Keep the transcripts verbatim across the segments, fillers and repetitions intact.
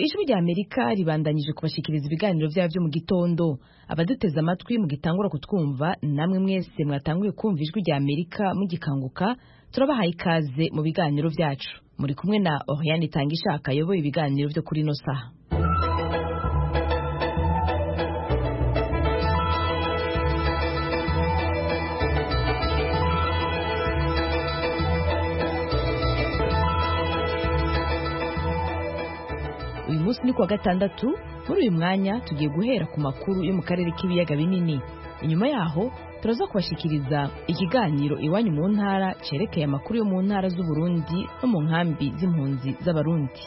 ijwi rya Amerika ribandanyije kubashikiriza ibiganiro byabo mu gitondo. Abaduteze amatwi mu gitangura kutwumva, namwe mwese mwatanguye kumva ijwi rya Amerika mugikanguka, turabahaye ikaze mu biganiro byacu. Muri kumwe na Oriane Tangishaka ayoboye ibiganiro byo kuri no saha. Uyu munsi ni kuwa gatandatu. Muri uyu mwanya tugiye guhera ku makuru yo mu karere k'ibiyaga binini. Inyuma yaho turaza kubashikiriza ikiganiro iwanyu mu ntara cerekeye amakuru yo mu ntara z'u Burundi no mu nkambi z'impunzi z'abarundi.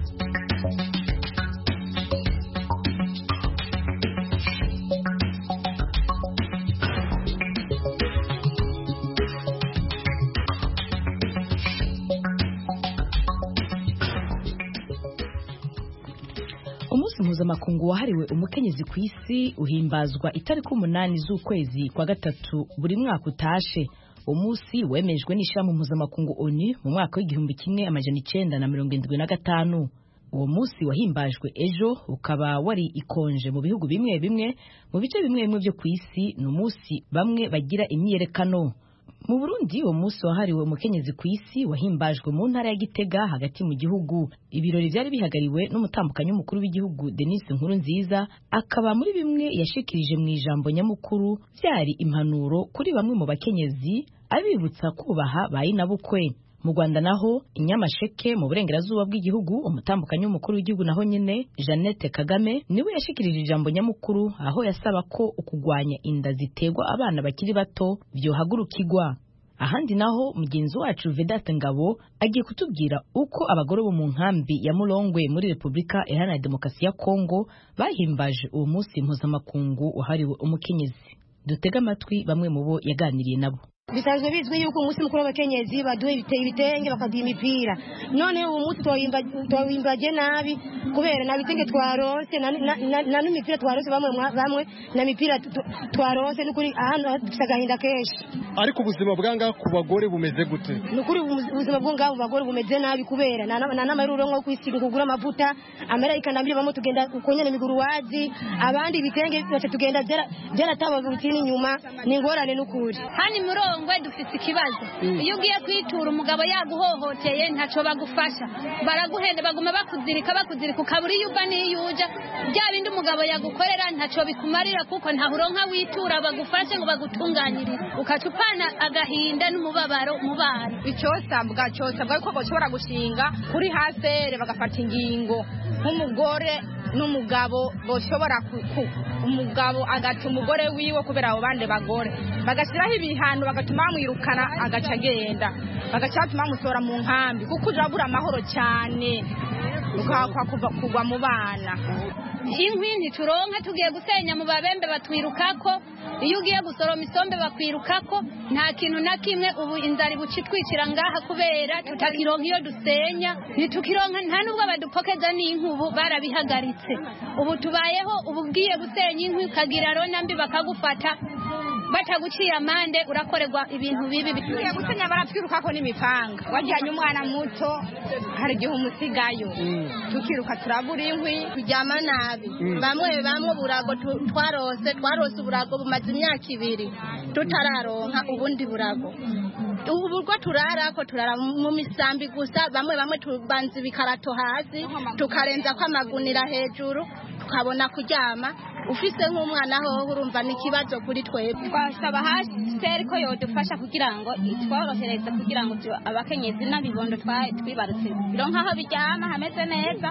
Mpuzamakungu wahariwe umukenyezi ku isi uhimbazwa itariki umunani z'ukwezi kwa gatatu buri mwaka utashe. Umunsi wemejwe n'ishirahamwe mpuzamakungu ONU mu mwaka w'igihumbi kimwe amajana icenda na mirongo indwi na gatanu. Uwo munsi wahimbajwe ejo, ukaba wari ikonje mu bihugu bimwe bimwe. Mu bice bimwe bimwe byo ku isi ni umunsi bamwe bagira imyiyerekano. Mu Burundi uwo munsi wahariwe umukenyezi ku isi wahimbajwe mu ntara ya Gitega hagati mu gihugu. Ibirori byari bihagariwe n'umutambukanyi w'umukuru w'igihugu Denise Nkurunziza, akaba muri bimwe yashikirije mu ijambo nyamukuru byari impanuro kuri bamwe mu bakenyezi, abibutsa kubaha bayinabukwe. Mu Rwanda naho Inyamasheke mu burengerazuba bw'igihugu, umutambukanyi w'umukuru w'igihugu naho nyene Jeannette Kagame niwe yashikirije ijambo nyamukuru, aho yasaba ko ukugwanya inda ziterwa abana bakiri bato byohagurukirwa. Ahandi naho mugenzi wacu Vedaste Ngabo agiye kutubwira uko abagore bo mu nkambi ya Mulongwe muri Republika Iharanira Demokarasi ya Kongo bahimbaje uwo munsi mpuzamakungu wahariwe umukenyezi. Dutega amatwi bamwe mu bo yaganiriye nabo. Bisanzwe bizwi yuko umunsi mukuru w'abakenyezi baduha ibiteye ibitenge bakaduha imipira. None uwo munsi twawimbaje nabi kubera na bitenge twarose na n'imipira twarose bamwe bamwe na mipira twarose n'ukuri ahantu dusagahinda keshi. Ariko ubuzima bwanga ku bagore bumeze gute? N'ukuri ubuzima bwanga ku bagore bumeze nabi kubera na n'amaruro nko kwisiga kugura amavuta amera ikandambira bamwe tugenda ukonyene miguru wazi, abandi bitenge bace tugenda jera tabaga rutini nyuma n'ingorane n'ukuri. Hani muro ngwe dufite ikibazo. Iyo ugiye kwitura umugabo yaguhohoteye ntaco bagufasha, baraguhende baguma bakuzirika bakuzirika ukaburi yuba niyuja, bya bindi umugabo yagukorera ntaco bikumarira kuko nta huronka witura bagufashe ngo bagutunganyirire, ukacupana agahinda n'umubabaro mu bana. Icosabwa cosabwa ko bashobora gushinga kuri hasere bagafata ingingo nk'umugore n'umugabo boshobora kuku umugabo agata umugore wiwe kubera abo bande bagore bagashiraho ibihano bagatuma bamwirukana agaca agenda bagaca batuma musora mu nkambi kuko urabura amahoro cyane ukakwa kuva kugwa mu bana. Inkwi ntituronka tugiye gusenya mu babembe batwirukako, iyo ugiye gusoroma isombe bakwirukako, nta kintu na kimwe ubu inzari bucitwicira ngaha kubera tutakironka iyo dusenya, nitukironka nta nubwo badupokeza n'inkubu barabihagaritse. Ubu tubayeho ububwiye gusenya inkwi kagira rona mbi bakagufata bataguciye amande urakorerwa ibintu bibi. Tugiye gusenya baratwirukako n'imipanga, wajyanye umwana muto hari igihe umusigayo tukiruka turabura inkwi tujyama nabi. Bamwe bamwe burago twarose twarose uburago bumaze imyaka ibiri tutararonka ubundi burago. Ubu burgo turarako turara mu misambi gusa, bamwe bamwe tubanza ibikarato hasi tukarenza ko amagunira hejuru tukabona kuryama. Ufise nk'umwana ho urumva n'ikibazo kuri twebwe. Twasaba hasi seri ko yodufasha kugira ngo itworohereze kugira ngo abakenyezi n'abibondo twibarutse bironka aho bijyama hameze neza,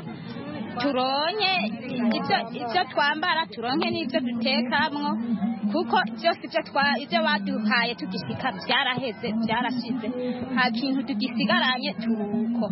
turonke icyo icyo twambara, turonke n'ibyo dutekamwo kuko byose ibyo twa ibyo baduhaye tugishika byaraheze byarashize, nta kintu tugisigaranye turuko.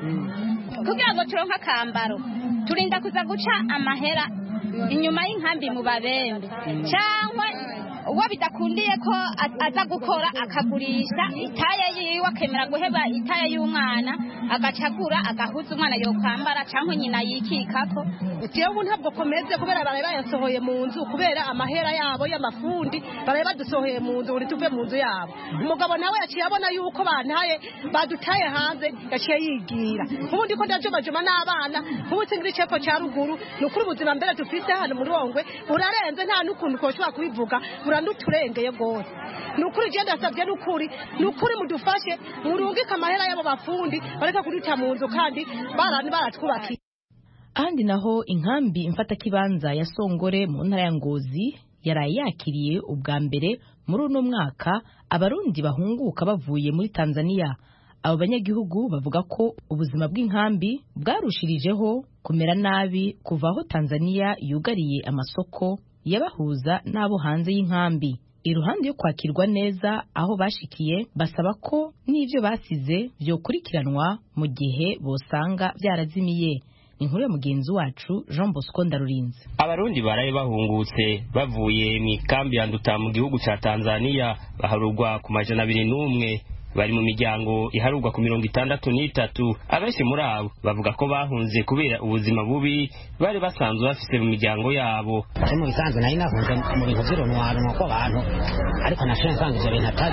Kugira ngo turonka akambaro turinda kuza guca amahera inyuma y'inkambi mu babembe cyangwa uwo bidakundiye ko aza gukora akagurisha itaya yiwe akemera guheba itaya y'umwana agacagura agahuza umwana yo kwambara cyangwa nyina yikikako. Jewe ntabwo komeze kubera baraye bayasohoye mu nzu kubera amahera yabo y'amafundi baraye badusohoye mu nzu uri tuve mu nzu yabo. Umugabo nawe yaciye abona yuko bantaye badutaye hanze yaciye yigira. Ubundi ko ndajomajoma n'abana ubu singiri cepfo cya ruguru nukuri ubuzima mbere dufite hano muri Rongwe urarenze nta n'ukuntu koshobora kubivuga uranduturengeye gose. Nukuri je ndasabye nukuri nukuri mudufashe murungika amahera yabo bafundi bareka kuduta mu nzu kandi barani baratwubakiye. Ahandi naho inkambi imfata kibanza ya Songore mu ntara ya Ngozi yaraye yakiriye ubwa mbere muri uno mwaka abarundi bahunguka bavuye muri Tanzania. Abo banyagihugu bavuga ko ubuzima bw'inkambi bwarushirijeho kumera nabi kuva aho Tanzania yugariye amasoko yabahuza n'abo hanze y'inkambi. Iruhande yo kwakirwa neza aho bashikiye basaba ko n'ivyo basize vyokurikiranwa mu gihe bosanga vyarazimiye. Inkuru ya mugenzi wacu Jean Bosco Ndarurinze. Abarundi baraye bahungutse bavuye mu kambi ya Nduta mu gihugu ca Tanzania baharugwa ku majana abiri n'umwe. Bari mu miryango iharugwa ku mirongo itandatu n'itatu. Abenshi muri abo bavuga ko bahunze kubera ubuzima bubi bari basanzwe bafise mu miryango yabo. Ari mu bisanzwe nari nahunze mu bintu vy'irunwarunwa kw'abantu ariko nashenye nsanga ivyo bintu atari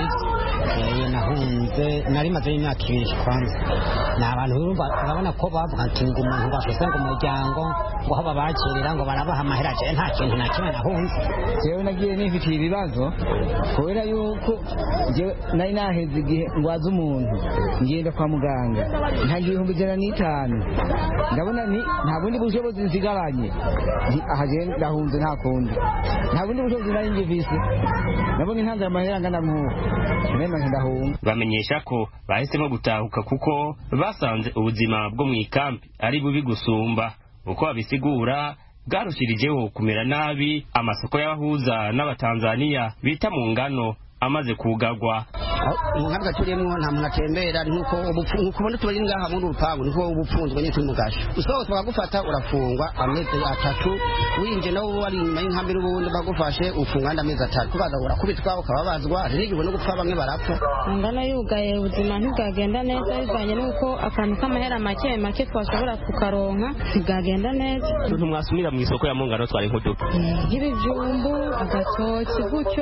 nahunze nari maze imyaka ibiri kwanza. Ni abantu urabona ko bavuga ati ngo umuntu bafise ngo umuryango ngo aho babakirira ngo barabaha amahera je nta kintu na kimwe nahunze. Jewe nagiye nifitiye ibibazo kubera yuko jewe nari naheze igihe ngwaza umuntu ngenda kwa muganga ntangiye ibihumbi ijana n'itanu ndabona ni nta bundi bushobozi nsigaranye aha je ndahunze nta kundi nta bundi bushobozi nari ngifise nabonye ntanze amahera angana nk'uko nema ndahunga. Bamenyesha ko bahisemo gutahuka kuko basanze ubuzima bwo mu ikambi ari bubi gusumba uko babisigura bwarushirijeho kumera nabi. Amasoko y'abahuza n'abatanzania bita mu ngano amaze kugagwa. Umuhabwa turemwo nta muntu atembera nkuko ubupfungu kubona tubari ngaha muri urupangu niko ubupfunzwe nyine tumugasha. Usohotse bagufata urafungwa amezi atatu winje nawo wari inyuma y'inkambi n'ubundi bagufashe ufunga ndamezi atatu kubaza urakubitwa ukababazwa rinigwe no gupfa bamwe barapfa. Ngana yugaye ubuzima ntibwagenda neza bivanye nuko akantu k'amahera make make twashobora kukaronka ntigagenda neza. Tuntu mwasumira mu isoko ya Mungano twari nkuduka. Nk'ibijumbu agatoki gutyo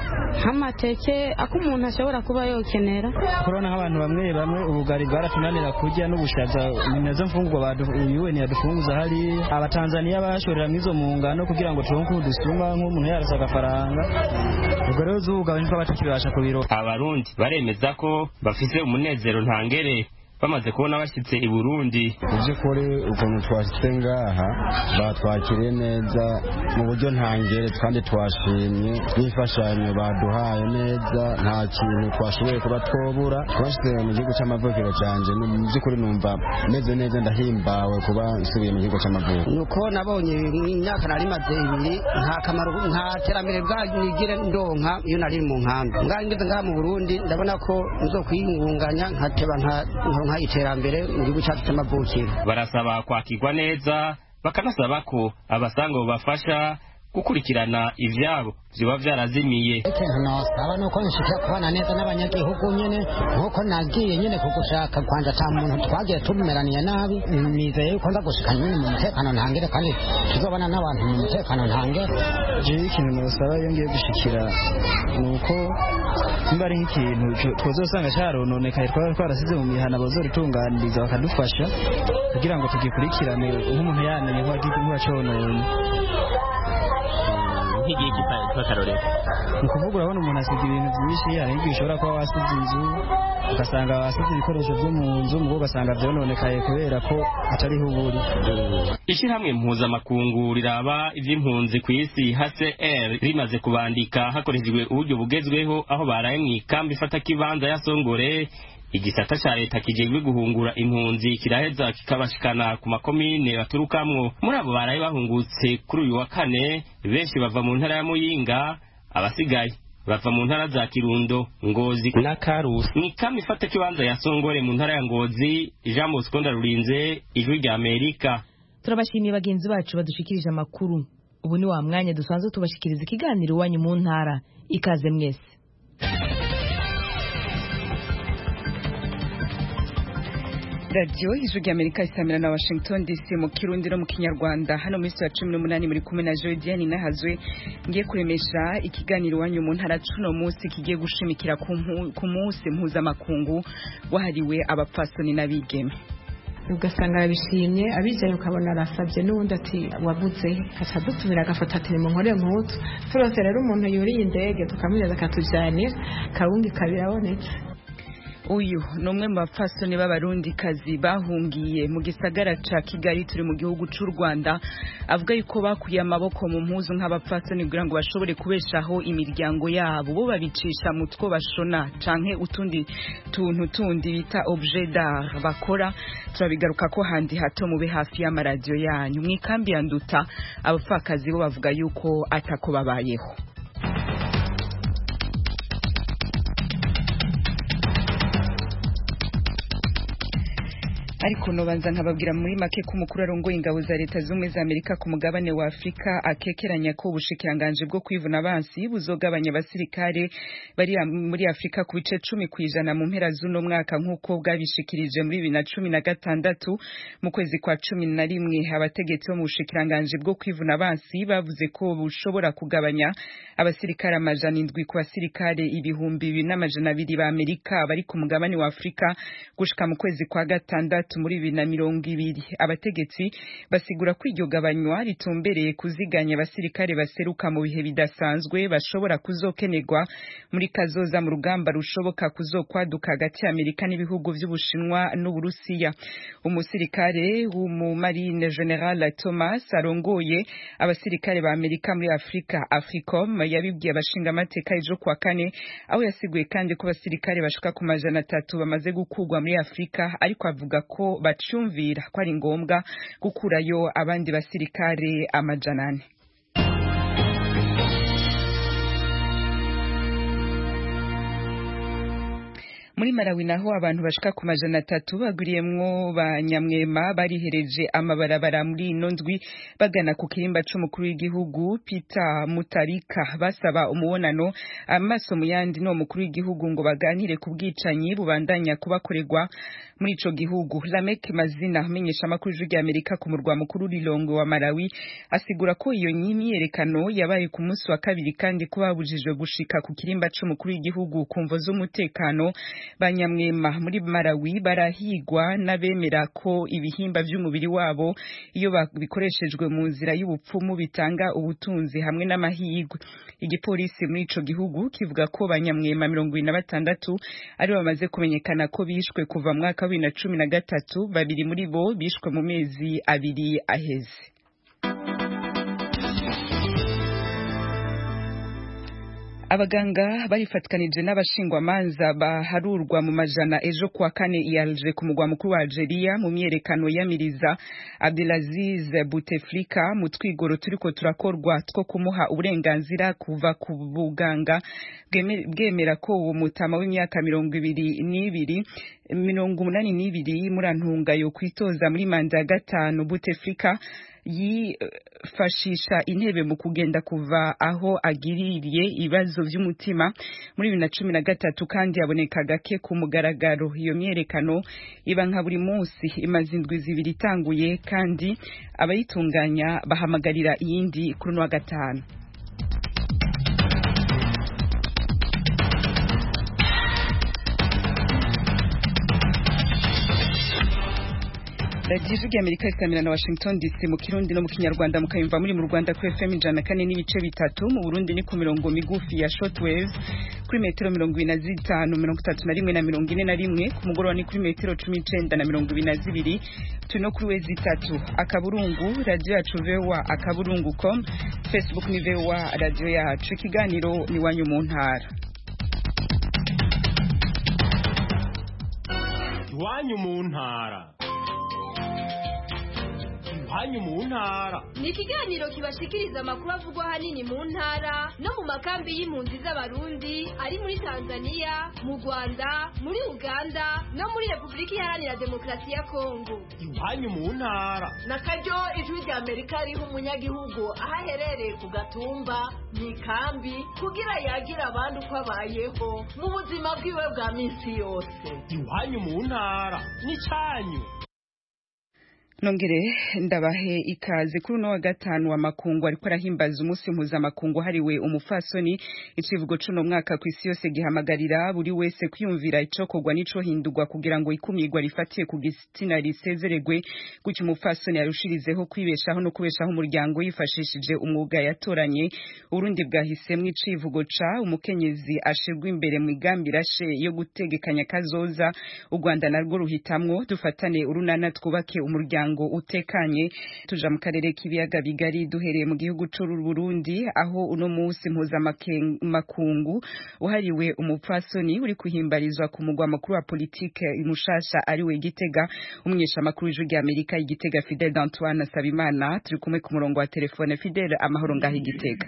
hamateke akumuntu ashobora kuba yokenera. Corona nk'abantu bamwe bamwe ubugari bwaratunanira kurya n'ubushaza nazo mfungurwa badu U N yadufunguza hari abatanzania bashorera mizo mu ngano kugira ngo turonke udusuma nk'umuntu yarasa agafaranga ubwo rero zuga benshi batakibasha kubiro. Abarundi baremeza ko bafise umunezero ntangere bamaze kubona bashitse i Burundi. Uje kore ukuntu twashitse ngaha batwakiriye neza mu buryo ntangere kandi twashimye n'imfashanyo baduhaye neza nta kintu twashoboye kuba twobura. Twashitse mu gihugu c'amavukiro canje n'umuzikuri numva meze neza ndahimbawe kuba nsubiye mu gihugu c'amavukiro. Nuko nabonye imyaka nari maze ibiri nta kamaro nta terambere bwagire ndonka iyo nari mu nkambi. Ngangeze ngaha mu Burundi ndabona ko nzokwiyungunganya nkateba nka iterambere mu gihugu cyacu cy'amavukiro. Barasaba kwakirwa neza bakanasaba ko abasanga bafasha gukurikirana ivyabo ziba vyarazimiye. Ikintu nosaba nuko nshika kubana neza n'abanyagihugu nyene nkuko nagiye nyene kugushaka kwanje ata muntu twagiye tumeraniye nabi. Nizeye yuko nza gushika nyene mu mutekano ntangere kandi tuzobana n'abantu mu mutekano ntangere. Je ikintu nosaba iyo ngiye gushikira nuko nimba ari nk'ikintu twazosanga carononekaye twaba twarasize mu mihana bazoritunganiriza bakadufasha kugira ngo tugikurikirane nk'umuntu yamenye ko agiye kubaconona. Nk'igihe cy'akarorero ni ukuvuga urabona umuntu asiga ibintu byinshi hari igihe ushobora kuba wasize inzu ugasanga wasize ibikoresho byo mu nzu mugo ugasanga byononekaye kubera ko atariho uburi. Ishirahamwe mpuzamakungu riraba ivy'impunzi ku isi H C R rimaze kubandika hakoreshejwe uburyo bugezweho aho baraye mu ikambi ifata kibanza ya Songore. Igisata ca leta kijejwe guhungura impunzi kiraheza kikabashikana ku makomine baturukamwo. Muri abo baraye bahungutse kuri uyu wa kane benshi bava mu ntara ya Muyinga, abasigaye bava mu ntara za Kirundo, Ngozi na Karusi. Ni kambi ifata kibanza ya Songore mu ntara ya Ngozi. Jean Bosco Ndarurinze, Ijwi rya Amerika. Turabashimiye bagenzi bacu badushikirije amakuru. ubu ni wa mwanya dusanzwe tubashikiriza ikiganiro iwanyu mu ntara. Ikaze mwese. Radio Ijwi ry'Amerika isamira na Washington D C mu Kirundi no mu Kinyarwanda. Hano muri ya cumi n'umunani muri kumwe na Jodiane Nahazwe ngiye kuremesha ikiganiro wanyu mu ntara cuno munsi kigiye gushimikira ku munsi mpuzamakungu wahariwe abapfasoni n'abigeme. Ugasanga arabishimye abijaye ukabona arasabye n'ubundi ati wabuze aca dutumira agafata ati mu nkore mputu turose rero umuntu yuriye indege tukamwiriza akatujyanira kawungi kabirabonetse. Uyu numwe mu bapfasoni b'abarundi kazi bahungiye mu gisagara ca Kigali turi mu gihugu c'u Rwanda avuga yuko bakuye amaboko mu mpuzu nk'abapfasoni kugira ngo bashobore kubeshaho imiryango yabo bo babicisha mu two bashona canke utundi tuntu tundi bita objet d'art bakora. Turabigaruka ko handi hato mube hafi y'amaradiyo yanyu. Mwikambi ya Nduta abapfakazi bo bavuga yuko atako babayeho. Ariko nobanza nkababwira muri make ko umukuru arongoye ingabo za leta z'umwe za Amerika ku mugabane wa Afrika akekeranya ko ubushikiranganje bwo kwivuna abansi buzogabanya abasirikare bari muri Afrika ku bice cumi kwijana mu mpera z'uno mwaka nk'uko bwabishikirije muri bibiri na cumi na gatandatu. Mu kwezi kwa cumi na rimwe abategetsi bo mu bushikiranganje bwo kwivuna abansi bavuze ko bushobora kugabanya abasirikare amajana indwi ku basirikare ibihumbi bibiri n'amajana abiri ba Amerika bari ku mugabane wa Afrika gushika mu kwezi kwa gatandatu muri bibiri na mirongo ibiri. Abategetsi basigura ko iryo gabanywa ritumbereye kuziganya abasirikare baseruka mu bihe bidasanzwe bashobora kuzokenerwa muri kazoza mu rugamba rushoboka kuzokwaduka hagati ya Amerika n'ibihugu by'Ubushinwa n'Uburusiya. Umusirikare w'umumarine General Thomas arongoye abasirikare ba Amerika muri Afrika Africom yabibwiye abashinga amateka ejo kwa kane aho yasiguye kandi ko abasirikare bashika ku majana atatu bamaze gukugwa muri Afrika, ariko avuga ko bacumvira ko ari ngombwa gukurayo abandi basirikare amajana ane. Muri Malawi naho abantu bashika ku majana atatu baguriyemwo banyamwema barihereje amabarabara muri ino ndwi bagana ku kirimba c'umukuru w'igihugu Peter Mutharika basaba umubonano amaso mu yandi no mukuru w'igihugu ngo baganire ku bwicanyi bubandanya kubakorerwa muri ico gihugu. Lamek Mazina amenyesha amakuru y'Ijwi ry'Amerika ku murwa mukuru Lilongwe wa Malawi asigura ko iyo myiyerekano yabaye ku munsi wa kabiri kandi ko babujijwe gushika ku kirimba c'umukuru w'igihugu kumvo z'umutekano. Banyamwema muri Malawi barahigwa n'abemera ko ibihimba by'umubiri wabo iyo bikoreshejwe mu nzira y'ubupfumu bitanga ubutunzi hamwe n'amahigwe. Igipolisi muri ico gihugu kivuga ko banyamwema mirongo ibiri na batandatu ari bamaze kumenyekana ko bishwe kuva mu mwaka wa bibiri na cumi na gatatu, babiri muri bo bishwe mu mezi abiri aheze. Abaganga barifatkanije n'abashingwamanza baharurwa mu majana ejo kwa kane iyalje ku mugwa mukuru wa Algeria mu myerekano yamiriza Abdelaziz Bouteflika mu twigoro turiko turakorwa two kumuha uburenganzira kuva ku buganga bwemera ko uwo mutama w'imyaka mirongo ibiri n'ibiri mirongo umunani n'ibiri murantunga yo kwitoza muri manda ya gatanu. Bouteflika yifashisha intebe mu kugenda kuva aho agiririye ibibazo by'umutima muri bibiri na cumi na gatatu kandi yaboneka gake ku mugaragaro. Iyo myerekano iba nka buri munsi imaze indwi zibiri itanguye kandi abayitunganya bahamagarira iyindi kuri no wa gatanu. Radio Ijwi ry'Amerika isamira na Washington D C mu Kirundi no mu Kinyarwanda mukayumva muri mu Rwanda ku F M ijana na kane n'ibice bitatu, mu Burundi ni ku mirongo migufi ya shortwave kuri metero mirongo ine na zitanu mirongo itatu na rimwe na mirongo ine na rimwe, ku mugoroba ni kuri metero cumi n'icenda na mirongo ibiri na zibiri, turi no kuri wezi itatu akaburungu radio yacu V O A akaburungu com, Facebook ni V O A radio yacu. Ikiganiro ni wanyu mu ntara. Wanyu mu ntara. iwanyu mu ntara. Ni ikiganiro kibashikiriza amakuru avugwa hanini mu ntara no mu makambi y'impunzi z'abarundi ari muri Tanzania, mu Rwanda, muri Uganda no muri Republika Iharanira Demokarasi ya Kongo. Iwanyu mu ntara. Na karyo ijwi rya Amerika riha umunyagihugu aho aherereye ku gatumba mu ikambi kugira yagira abandi uko abayeho mu buzima bwiwe bwa minsi yose. Iwanyu mu ntara ni cyanyu. Nongere ndabahe ikaze kuri uno wa gatanu wa makungu ariko arahimbaza umunsi mpuzamakungu hariwe umufasoni. Icivugo cuno mwaka ku isi yose gihamagarira buri wese kwiyumvira icokorwa nico hindurwa kugira ngo ikumirwa rifatiye ku gitsina risezeregwe, gutyo umufasoni yarushirizeho kwibeshaho no kubeshaho umuryango yifashishije umwuga yatoranye. Urundi bwahisemwe icivugo ca umukenyezi ashirwa imbere mu migambi rashe yo gutegekanya kazoza. U Rwanda narwo ruhitamwo dufatane urunana twubake umuryango ngo utekanye. Tuja mu karere k'ibiyaga bigari duhereye mu gihugu c'u Burundi aho uno munsi mpuzamakungu uhariwe umupfasoni uri kuhimbarizwa ku mugwa makuru wa politike imushasha ariwe Gitega. Umwesha makuru w'ijwi rya Amerika Igitega Fidel Antoine Sabimana turi kumwe ku murongo wa telefone. Fidel, amahoro ngaho Igitega?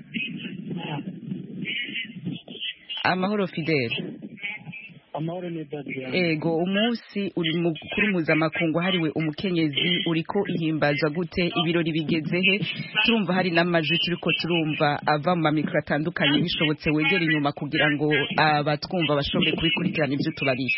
Amahoro Fidel. Amahoro neza. Ego, umunsi uri mukuru mpuzamakungu hariwe umukenyezi uriko ihimbazwa gute? Ibirori bigeze he? Turumva hari n'amajwi turiko turumva ava mu mamikro atandukanye, bishobotse wegera inyuma kugira ngo abatwumva bashobore kubikurikirana ibyo tubarisha.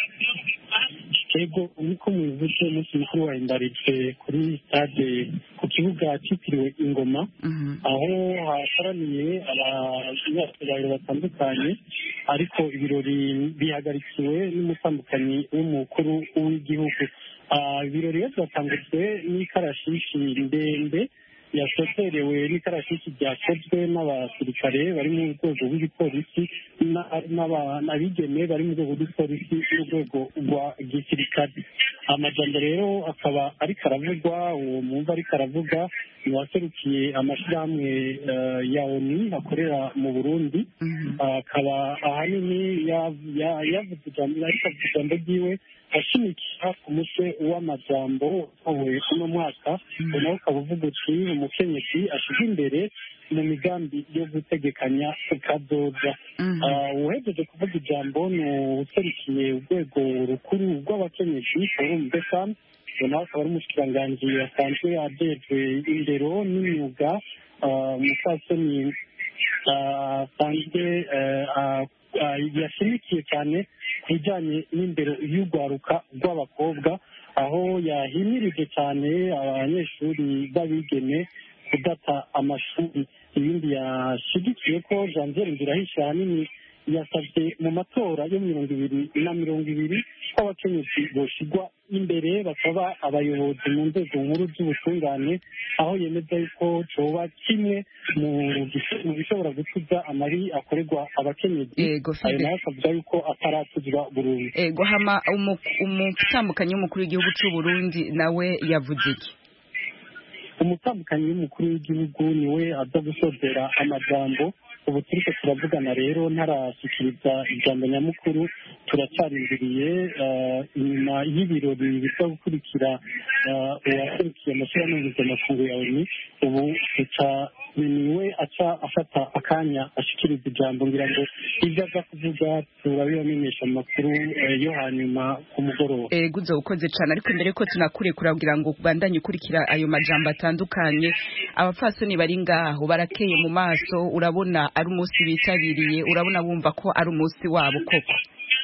Ego, niko muvuze umunsi mukuru wahimbarijwe kuri stade ku kibuga cyitiriwe Ingoma, aho hakoraniye abanyacyubahiro batandukanye, ariko ibirori bihagarikiwe n'umutambukanyi w'umukuru w'igihugu. Ibirori byatangujwe n'ikarashishi ndende yasoterewe n'ikarashishi ryakozwe n'abasirikare bari mu rwego rw'igipolisi n'abigeme bari mu rwego rw'igipolisi n'urwego rwa gisirikare. Amajambo rero akaba ariko aravugwa, uwo mwumva ariko aravuga ni waserukiye amashyirahamwe ya ONU akorera mu Burundi, akaba ahanini yavuze ijambo ariko avuga ijambo ryiwe ashimikira ku mutwe w'amajambo utowe uno mwaka, nawe ukaba uvuga uti umukenyezi ashyize imbere mu migambi yo gutegekanya kazoza. Uhejeje kuvuga ijambo ni userukiye urwego rukuru rw'abakenyezi Forum des Femmes, nawe akaba ari umushikiranganji asanzwe ajejwe indero n'imyuga. Umupfasoni asanzwe yashimikiye cyane ku bijyanye n'indero y'urwaruka rw'abakobwa, aho yahimirije cyane abanyeshuri b'abigeme kudata amashuri. Ibindi yashigikiye ko Janvier Ndirahisha ahanini yasabye mu matora yo mirongo ibiri na mirongo ibiri ko abakenyezi boshigwa imbere bakaba abayobozi mu nzego nkuru z'ubutungane, aho yemeza yuko coba kimwe mu bishobora gutuza amabi akorerwa abakenyezi. Ayo nayo akavuga yuko ataratuzwa burundu. Ego, hama umutambukanyi w'umukuru w'igihugu c'u Burundi nawe yavuze iki? Umutambukanyi w'umukuru w'igihugu niwe aza gusozera amajambo. Ubu turiko turavugana rero ntarashyikiriza ijambo nyamukuru, turacarindiriye inyuma y'ibirori biza gukurikira uwaserukiye amashyirahamwe mpuzamakungu ya ONU. Ubu niwe aca afata akanya ashikiriza ijambo, ngira ngo ibyo aza kuvuga turabibamenyesha mu makuru yo hanyuma ku mugoroba. Ego, uzo ukoze cyane, ariko mbere ko tunakurekura kugira ngo bandanye ukurikira ayo majambo atandukanye, abapfasoni bari ngaho barakeye mu maso, urabona ari umunsi bitabiriye, urabona bumva ko ari umunsi wabo koko?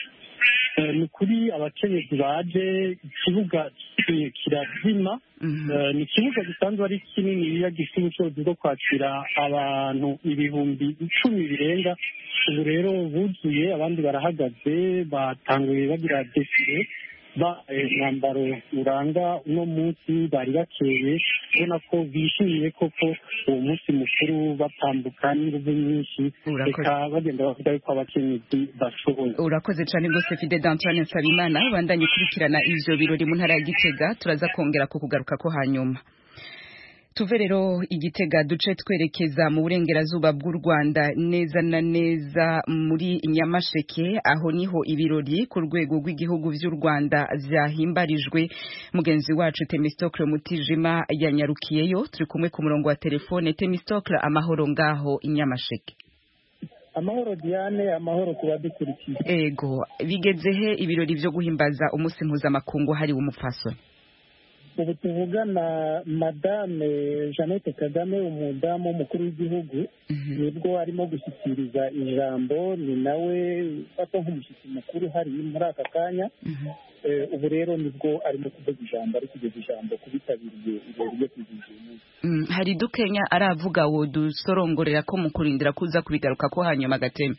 Ni kuri abakenyezi baje, ikibuga kirazima. Ni ikibuga gisanzwe ari kinini, iyo gifite ubushobozi bwo kwakira abantu ibihumbi icumi birenga. Ubu rero buzuye, abandi barahagaze, batanguye bagira defile umwambaro uranga uno munsi, bari bakeye, ubona ko bishimiye koko uwo munsi mukuru, batambuka n'inguvu nyinshi, reka bagenda bavuga yuko abakenyezi bashoboye. Urakoze cyane rwose Fidel Antoine Nsabimana, bandanye ukurikirana ivyo birori mu ntara ya Gitega, turaza kongera kukugaruka ko hanyuma. tuve rero igitega duce twerekeza mu burengerazuba bw'u Rwanda neza na neza muri Nyamasheke aho niho ibirori ku rwego rw'igihugu vy'u Rwanda vyahimbarijwe mugenzi wacu Temistocle Mutijima yanyarukiyeyo turi kumwe ku murongo wa telefone. Temistocle, amahoro ngaho Nyamasheke? Amahoro Diane, amahoro kubadukurikiye. Ego, bigeze he ibirori vyo guhimbaza umunsi mpuzamakungu hari umupfasoni? Ubu tuvugana Madame Jeannette Kagame, umudamu w'umukuru w'igihugu, nibwo arimo gushyikiriza ijambo, ni nawe ufata nk'umushyitsi mukuru hari muri aka kanya. Ubu rero nibwo arimo kuvuga ijambo, ari kugeza ijambo kubitabiriye ibirori byo kwizihiza umunsi. Hari dukenya aravuga wo dusorongorera ko mu kurindira kuza kubigaruka ko hanyuma gateme.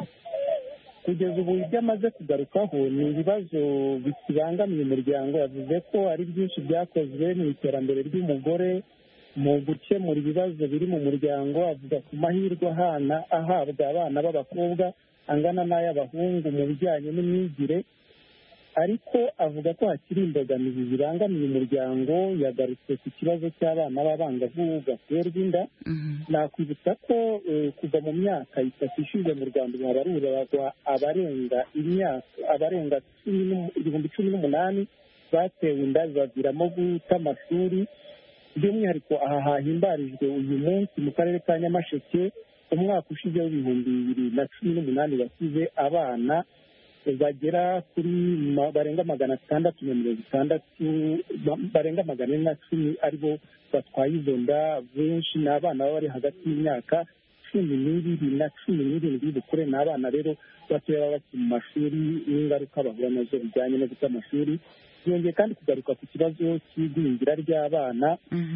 Kugeza ubu ibyo amaze kugarukaho ni ibibazo bikibangamiye umuryango. Yavuze ko ari byinshi byakozwe mu iterambere ry'umugore mu gukemura ibibazo biri mu muryango. Avuga ku mahirwe ahana ahabwa abana b'abakobwa angana n'ay'abahungu mu bijyanye n'imyigire, ariko avuga ko hakiri imbogamizi zibangamiye umuryango. Yagarutse ku kibazo cy'abana b'abangavu gaterwa inda. Nakwibutsa ko kuva mu myaka itatu ishize mu Rwanda habarurwa abarenga imyaka abarenga ibihumbi cumi n'umunani batewe inda bibaviramo guta amashuri. By'umwihariko aha hahimbarijwe uyu munsi mu karere ka Nyamasheke umwaka ushize w'ibihumbi bibiri na cumi n'umunani basize abana bagera kuri barenga magana atandatu na mirongo itandatu barenga magana ane na cumi aribo batwaye izo nda. Benshi ni abana baba bari hagati y'imyaka cumi n'ibiri na cumi n'irindwi bukure. Ni abana rero batoya baba bakiri mu mashuri n'ingaruka bahura nazo bijyanye no guta amashuri. Yongeye kandi kugaruka ku kibazo cy'igwingira ry'abana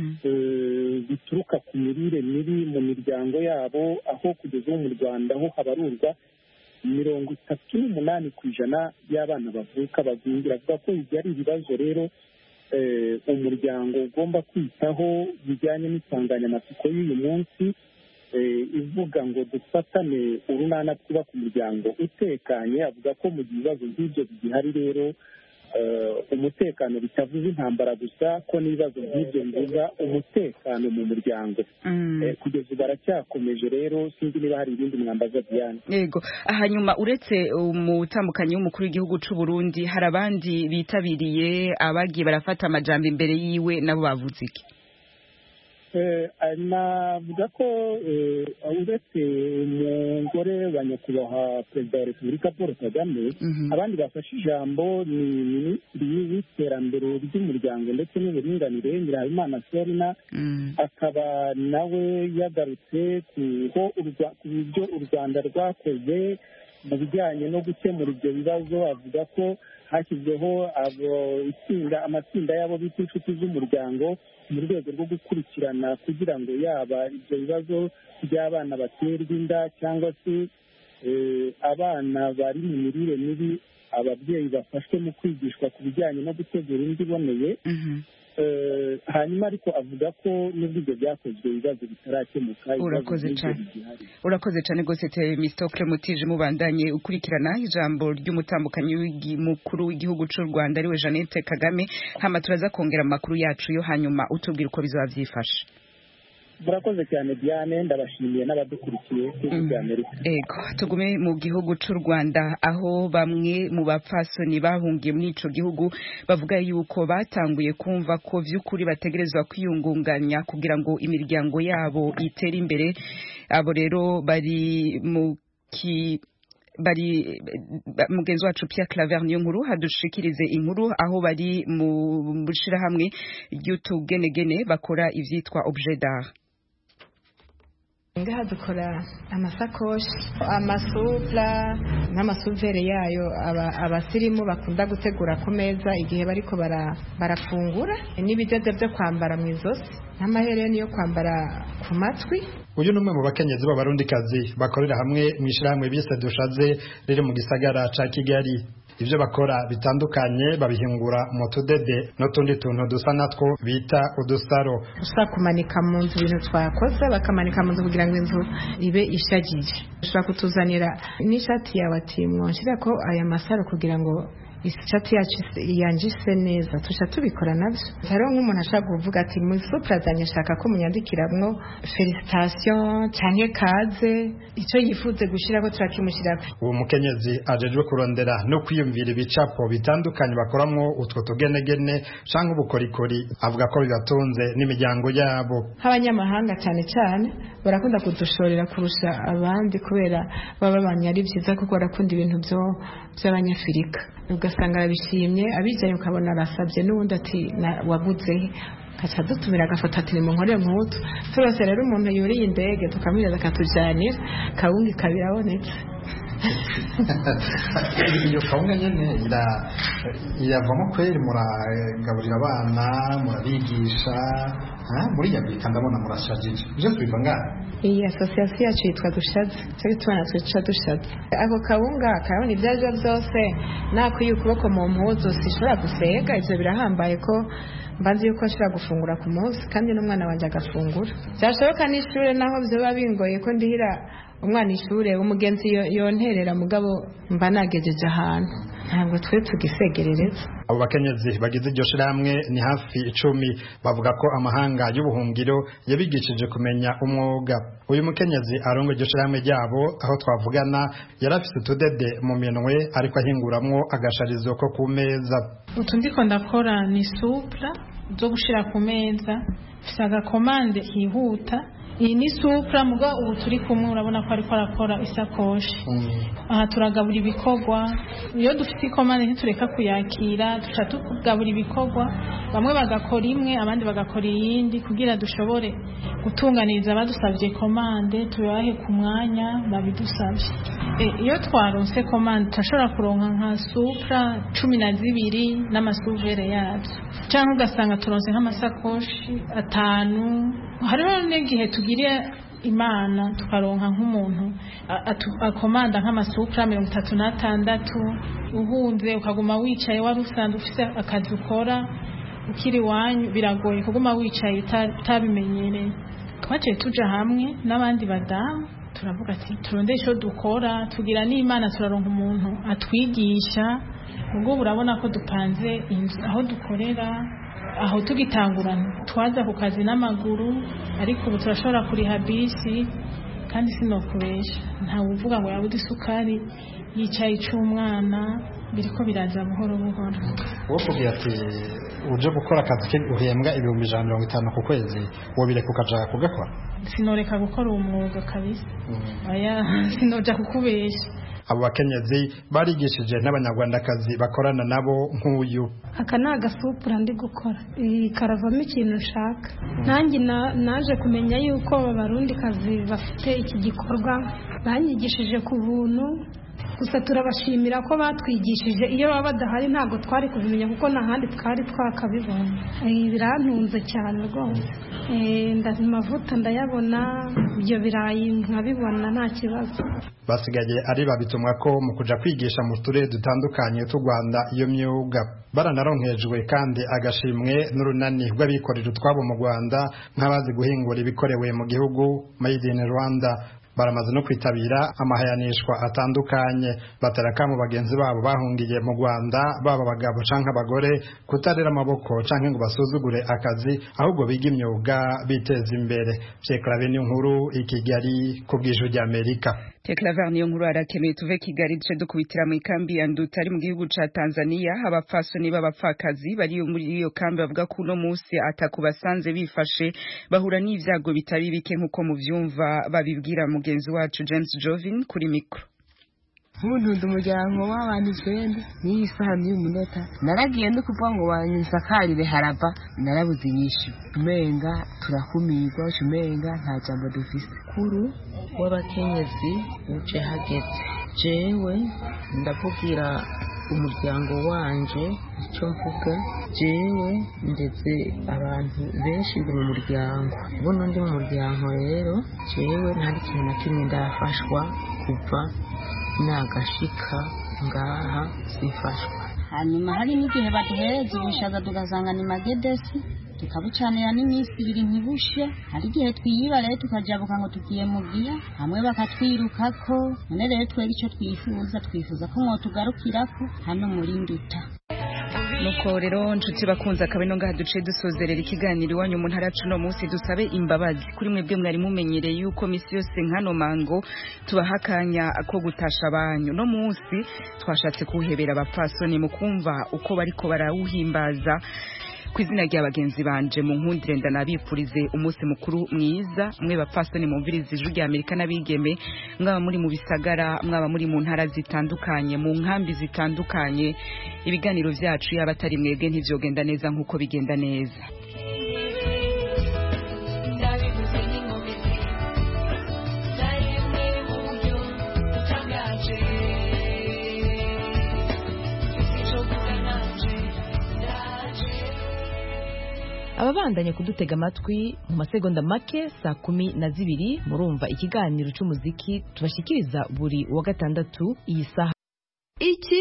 bituruka ku mirire mibi mu miryango yabo, aho kugeza ubu mu Rwanda aho habarurwa mirongo itatu n'umunani ku ijana y'abana bavuka bagwingira. Avuga ko ibyo ari ibibazo rero umuryango ugomba kwitaho bijyanye n'insanganyamatsiko y'uyu munsi ivuga ngo dufatane urunana twubaka umuryango utekanye. Avuga ko mu gihe ibibazo nk'ibyo bigihari rero umutekano bitavuze intambara gusa, ko n'ibibazo nk'ibyo bivuga umutekano mu muryango. Kugeza ubu baracyakomeje rero, sinzi niba hari ibindi mwambaza Diane. Yego, hanyuma uretse umutambukanyi w'umukuru w'igihugu cy'u Burundi hari abandi bitabiriye abagiye barafata amajambo imbere yiwe nabo bavuze iki? Navuga ko uretse umugore wa nyakubahwa perezida wa repubulika Paul Kagame, abandi bafashe ijambo ni minisitiri w'iterambere ry'umuryango ndetse n'uburinganire Nyirahabimana Sorina. Akaba nawe yagarutse ku byo u Rwanda rwakoze mu bijyanye no gukemura ibyo bibazo. Avuga ko hashyizweho amatsinda y'abo bita inshuti z'umuryango mu rwego rwo gukurikirana kugira ngo yaba ibyo bibazo by'abana baterwa inda cyangwa se abana bari mu mirire mibi, ababyeyi bafashwe mu kwigishwa ku bijyanye no gutegura indyo iboneye. Hanyuma ariko avuga ko n'ubwo ibyo byakozwe ibibazo bitarakemuka. Urakoze cyane, urakoze cyane rwose Temistocle Mutije. Mubandanye ukurikirana ijambo ry'umutambukanyi mukuru w'igihugu cy'u Rwanda ariwe Jeannette Kagame. Hama turaza kongera amakuru yacu yo hanyuma utubwira uko bizaba byifashe. Murakoze cyane Diane, ndabashimiye n'abadukurikiye kuri Amerika. Ego, tugume mu gihugu cy'u Rwanda aho bamwe mu bapfasoni bahungiye muri ico gihugu bavuga yuko batanguye kumva ko vy'ukuri bategerezwa kwiyungunganya kugira ngo imiryango yabo itere imbere. Abo rero bari mu ki bari mugenzi wacu Pierre Claver niyo nkuru hadushikirize inkuru aho bari mu bushira hamwe ry'utugenegene bakora ivyitwa objet d'art. Ngaha dukora amasakoshi, amasupla n'amasuvere yayo abasirimu bakunda gutegura ku meza igihe bariko barafungura, n'ibidede byo kwambara mu izosi n'amahereni yo kwambara ku matwi. Uyu numwe mu bakenyezi b'abarundikazi bakorera hamwe mu ishirahamwe bise Dushaze riri mu gisagara ca Kigali. Ibyo bakora bitandukanye babihingura mu tudede n'utundi tuntu dusa natwo bita udusaro. Ushobora kumanika mu nzu ibintu twakoze, bakamanika mu nzu kugira ngo inzu ibe ishagije. Ushobora kutuzanira n'ishati yawe ati mwonshira ko aya masaro kugira ngo isicati yacu yanje ise neza tusha tubikora navyo hariho nk'umuntu ashaka kuvuga ati mu supra zanye shaka ko munyandikiramwo felicitation canke kaze ico yifuze gushirako turakimushirako. Uwo mukenyezi ajejwe kurondera no kwiyumvira ibicapo bitandukanye bakoramwo utwo tugenegene canke ubukorikori avuga ko bibatunze n'imiryango yabo. Abanyamahanga cyane cyane barakunda kudushorera kurusha abandi kubera baba banyari byiza kuko barakunda ibintu byo by'abanyafrika ugasanga bishimye abijaye ukabona arasabye n'ubundi ati waguze kaca dutumira agafoto ati mu nkore mutu turose rero umuntu yuriye indege tukamwireza akatujanira kawungi kabirabonetse. Iyo kawunga nyene ira iravamo kweri muragaburira abana murabigisha muri yabika ndabona murashajije byo twivanga. Iyi association yacu yitwa Dushaze cyo tubana twica Dushaze ako kawunga karabona ibyaje byose nakuye ukuboko mu mpuzo sishobora gusega ivyo birahambaye ko mbanzi yuko ashobora gufungura ku munsi kandi n'umwana wanje agafungura byashoboka n'ishure naho byo babingoye ko ndihira umwana ishure umugenzi yonterera mugabo mba nagejeje ahantu ntabwo twe tugisegerereza. Abo bakenyezi bagize iryo shiramwe ni hafi icumi bavuga ko amahanga y'ubuhungiro yabigishije kumenya umwuga. Uyu mukenyezi arongo iryo shiramwe ryabo aho twavugana yarafise utudede mu minwe ariko ahinguramwo agasharizo ko ku meza. Utu ndiko ndakora ni supra zo gushira ku meza fisa agakomande hihuta. Iyi ni supra muga ubu turi kumwe urabona ko ariko arakora isakoshi. Aha turagabura ibikorwa iyo dufite ikomande ntitureka kuyakira tuca tugabura ibikorwa bamwe bagakora imwe abandi bagakora iyindi kugira dushobore gutunganiriza abadusabye komande tubahe ku mwanya babidusabye. E, iyo twaronse komande turashobora kuronka nka supra cumi na zibiri n'amasuvere yazo cyangwa ugasanga turonse nk'amasakoshi atanu. Hariho n'igihe tugiriye imana tukaronka nk'umuntu akomanda nk'amasupra mirongo itatu n'atandatu uhunze ukaguma wicaye wari usanzwe ufite akazi ukora ukiri wanyu biragoye kuguma wicaye utabimenyereye. Twaciye tuja hamwe n'abandi badamu turavuga ati turondeye icyo dukora tugira n'imana turaronka umuntu atwigisha ubwo urabona ko dupanze inzu aho dukorera aho tugitangurana twaza ku kazi n'amaguru ariko ubu turashobora kuriha bisi kandi sinokubesha ntawe uvuga ngo yabuze isukari yicaye icumwana biriko biraza buhoro buhoro. Uwo kugira ati uje gukora akazi ke uhembwa ibihumbi ijana na mirongo itanu ku kwezi wobireka ukaja kugakora? Sinoreka gukora uwo mwuga kabisa. Aya sinoja kukubesha. Abo bakenyezi barigishije n'abanyarwandakazi bakorana nabo nk'uyu. Aka ni agasupura ndi gukora karavamo ikintu ushaka. Nanjye naje kumenya yuko abarundi kazi bafite iki gikorwa banyigishije ku buntu gusa turabashimira ko batwigishije iyo baba badahari ntabwo twari kubimenya kuko n'ahandi twari twakabibona. Birantunze cyane rwose. Amavuta ndayabona ibyo birayi nkabibona nta kibazo. Basigaye ari babitumwa ko mu kuja kwigisha mu turere dutandukanye tw'u Rwanda iyo myuga. Baranaronkejwe kandi agashimwe n'urunani rw'abikorera utwabo mu Rwanda nk'abazi guhingura ibikorewe mu gihugu Made in Rwanda. Baramaze no kwitabira amahayanishwa atandukanye bataraka mu bagenzi babo bahungiye mu Rwanda baba bagabo canke abagore kutarera amaboko canke ngo basuzugure akazi ahubwo biga imyuga biteza imbere. Cyeclave ni nkuru ikigali ku bw'ijwi rya Amerika. Cyeclave ni nkuru arakemeye tuve Kigali duce dukubitira mu ikambi ya Nduta ari mu gihugu ca Tanzania. Abapfasoni b'abapfakazi bari muri iyo kambi bavuga ko uno munsi atakubasanze bifashe bahura n'ivyago bitari bike nkuko mu vyumva babibwira mugenzi wacu James Jovin kuri mikro. Nk'umuntu umuryango w'abantu icyenda n'iyi saha n'umunota naragiye no kuvuga ngo banyisakarire harava narabuze inyishu umenga turakumirwa umenga nta jambo dufise. Kuru w'abakenyezi uje hageze jewe ndavugira umuryango wanje icyo mvuga jewe ndetse abantu benshi ndi mu muryango buno ndi mu muryango rero jewe nta kintu na kimwe ndafashwa kuva nagashika ngaha sifashwa. Hanyuma hari n'igihe baduhereza ubushaza tugasanga ni magedesi tukabucanira n'iminsi ibiri ntibushe hari igihe twiyiba rero tukajabuka ngo tugiye mu giya hamwe bakatwirukako none rero twega icyo twifuza twifuza ko mwotugarukirako hano muri Nduta. nuko rero nshuti bakunze akabino ngaha duce dusozerera ikiganiro iwanyu mu ntara cuno munsi dusabe imbabazi kuri mwebwe mwari mumenyereye yuko misi yose nkano mango tubahakanya ko gutasha abanyu no munsi twashatse kuhebera abapfasoni mu kumva uko bariko barawuhimbaza kwizina rya bagenzi banje mu nkundire ndanabipfurize umunsi mukuru mwiza mwe bapfasoni mumvirize ijwi rya Amerika n'abigeme mwaba muri mu bisagara mwaba muri mu ntara zitandukanye mu nkambi zitandukanye ibiganiro vyacu yaba atari mwebwe ntivyogenda neza nkuko bigenda neza. ababandanye kudutega amatwi mu masegonda make saa kumi na zibiri murumva ikiganiro cy'umuziki tubashikiriza buri wa gatandatu iyi saha. Iki